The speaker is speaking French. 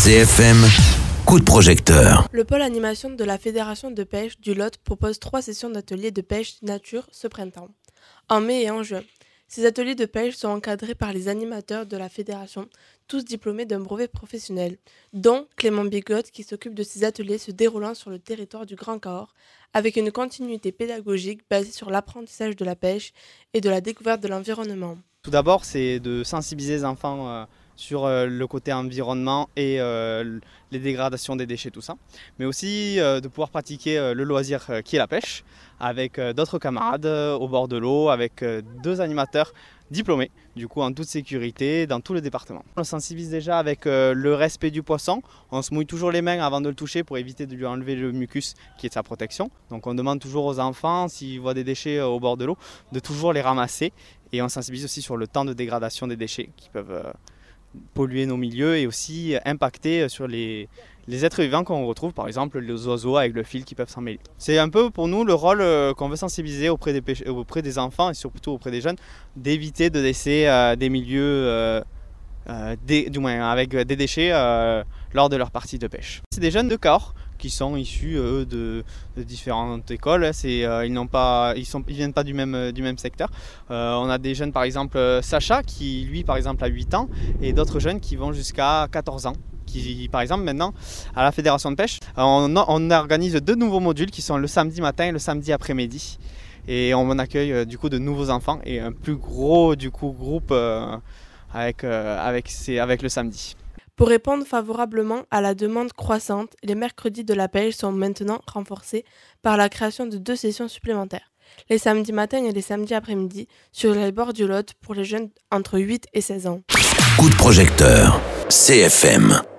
CFM, coup de projecteur. Le pôle animation de la Fédération de pêche du Lot propose 3 sessions d'ateliers de pêche nature ce printemps, en mai et en juin. Ces ateliers de pêche sont encadrés par les animateurs de la fédération, tous diplômés d'un brevet professionnel, dont Clément Bigotte qui s'occupe de ces ateliers se déroulant sur le territoire du Grand Cahors, avec une continuité pédagogique basée sur l'apprentissage de la pêche et de la découverte de l'environnement. Tout d'abord, c'est de sensibiliser les enfants sur le côté environnement et les dégradations des déchets, tout ça. Mais aussi de pouvoir pratiquer le loisir qui est la pêche avec d'autres camarades au bord de l'eau, avec 2 animateurs diplômés, du coup en toute sécurité dans tout le département. On sensibilise déjà avec le respect du poisson. On se mouille toujours les mains avant de le toucher pour éviter de lui enlever le mucus qui est de sa protection. Donc on demande toujours aux enfants, s'ils voient des déchets au bord de l'eau, de toujours les ramasser. Et on sensibilise aussi sur le temps de dégradation des déchets qui peuvent polluer nos milieux et aussi impacter sur les êtres vivants qu'on retrouve, par exemple les oiseaux avec le fil qui peuvent s'en mêler. C'est un peu pour nous le rôle qu'on veut sensibiliser auprès des enfants et surtout auprès des jeunes, d'éviter de laisser des milieux du moins avec des déchets lors de leur partie de pêche. C'est des jeunes de Cahors qui sont issus de différentes écoles. Ils viennent pas du même secteur. On a des jeunes par exemple Sacha qui lui par exemple a 8 ans et d'autres jeunes qui vont jusqu'à 14 ans. Qui, par exemple maintenant à la Fédération de pêche, on organise 2 nouveaux modules qui sont le samedi matin et le samedi après-midi. Et on accueille du coup de nouveaux enfants et un plus gros du coup groupe avec le samedi. Pour répondre favorablement à la demande croissante, les mercredis de la pêche sont maintenant renforcés par la création de 2 sessions supplémentaires, les samedis matins et les samedis après-midi, sur les bords du Lot pour les jeunes entre 8 et 16 ans. Coup de projecteur, CFM.